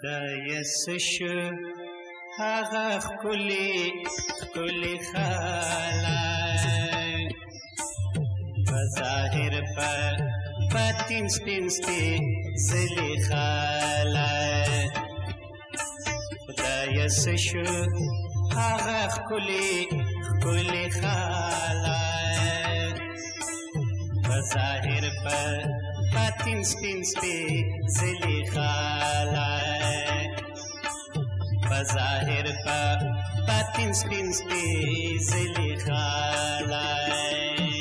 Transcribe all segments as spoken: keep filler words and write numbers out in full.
خدای سشو هغه ښکلي ښکلي خلک په ظاهر په باطن سپین سپېڅلي خلک خدای سشو هغه ښکلي ښکلي خلک په ظاهر په باطن سپین سپېڅلي خلک په ظاهر په باطن سپین سپېڅلي خلک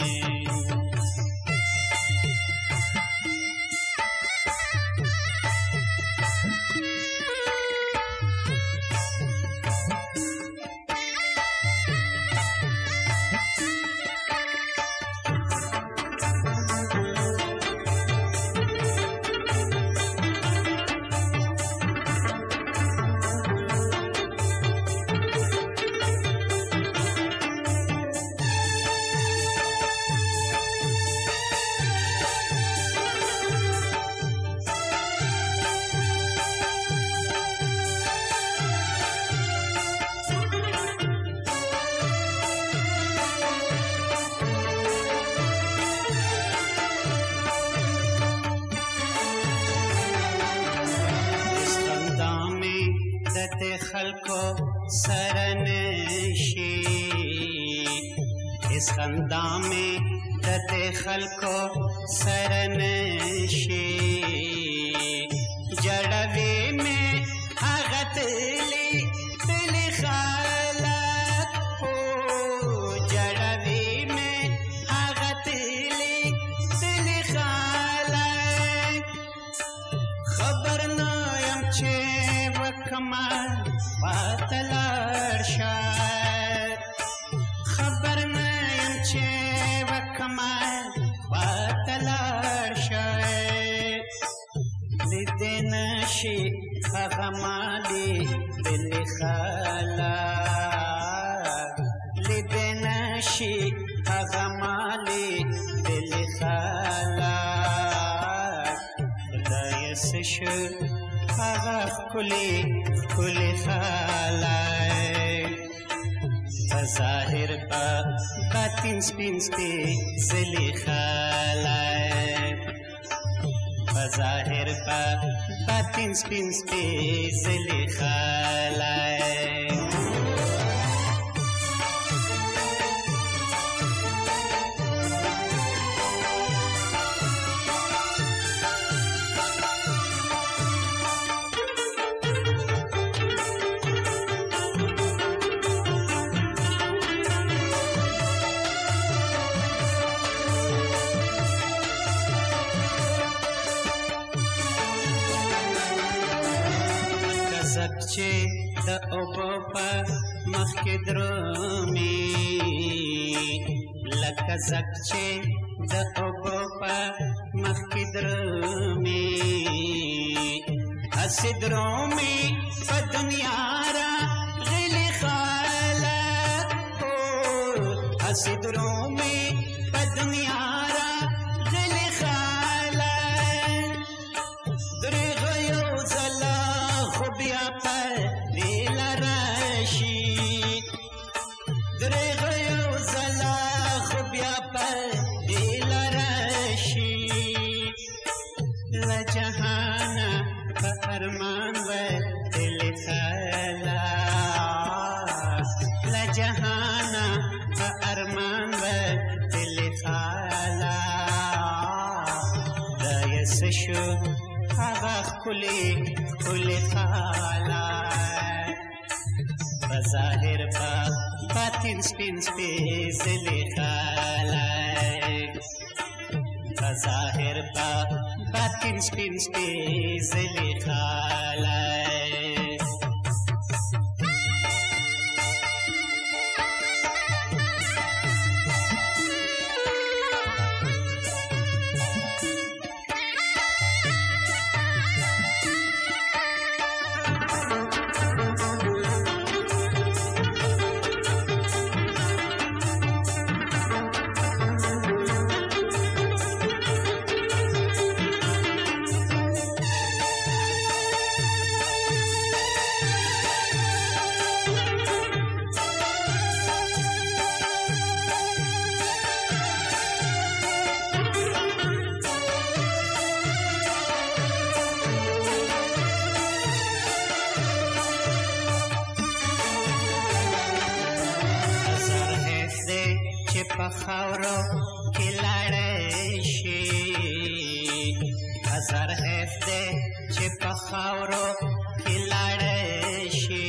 خلکو سره نشي اس خندا مې د دې خلکو سره نشي جړوي مې هغه تلي تلي خلک او جړوي مې هغه تلي تلي خلک خبر نه يم چې وکما پاتلار شای خبر نیم چې وکمال پاتلار شای لیدې نشي هغه مالي دلي خلک لیدې نشي هغه مالي دلي خلک خدای سشو هغه ښکلي ښکلي خلک په ظاهر په باطن سپین سپېڅلي خلک په ظاهر په باطن سپین سپېڅلي خلک زک چې د اوبو په مخ کې درومي لکه زک چې د اوبو په مخ کې درومي هسې درومي په دنیا راغلي خلک هسې درومي په دنیا راغلي خلک دریغ یو ځله خو بیا پدې راشي دریغ یو ځله خو بیا پدې راشي له جهانه په ارمان وتلي خلک له جهانه په ارمان وتلي خلک خدای څه شو هغه ښکلي ښکلي خلک په ظاهر په باطن سپین سپېڅلي خلک په ظاهر په باطن سپین سپېڅلي خلک خاورو کې لاړې شي هزار حیف دی چې په خاورو کې لاړې شي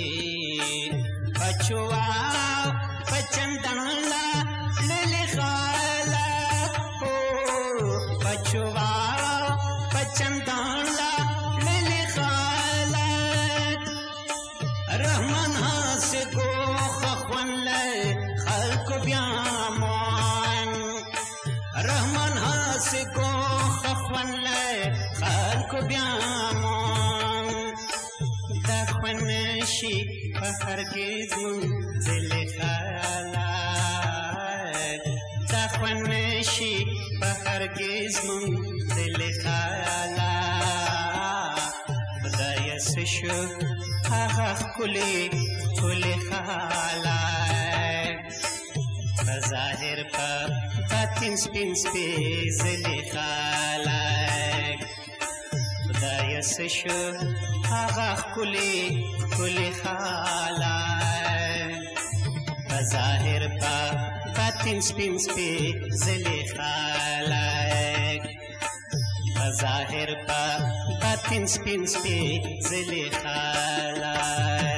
پچوا پچندن لا للې خالق او پچوا پچندن لا للې خالق رحمان هسې ګوخ خوان لې خلکو بیا مان رحمان هسې ګوخ خوان لې خلکو بیا مان دا خوان شي په هرګز مونږ دل خالق دا خوان شي په هرګز مونږ دل خالق خدایه څه شو هغه ښکلې ښکلې خالق په ظاهر په باطن سپین سپېڅلې خالق خدایه څه شو هغه ښکلې ښکلې خالق په ظاهر په باطن سپین سپېڅلې خالق په ظاهر په باطن سپین سپېڅلې خالق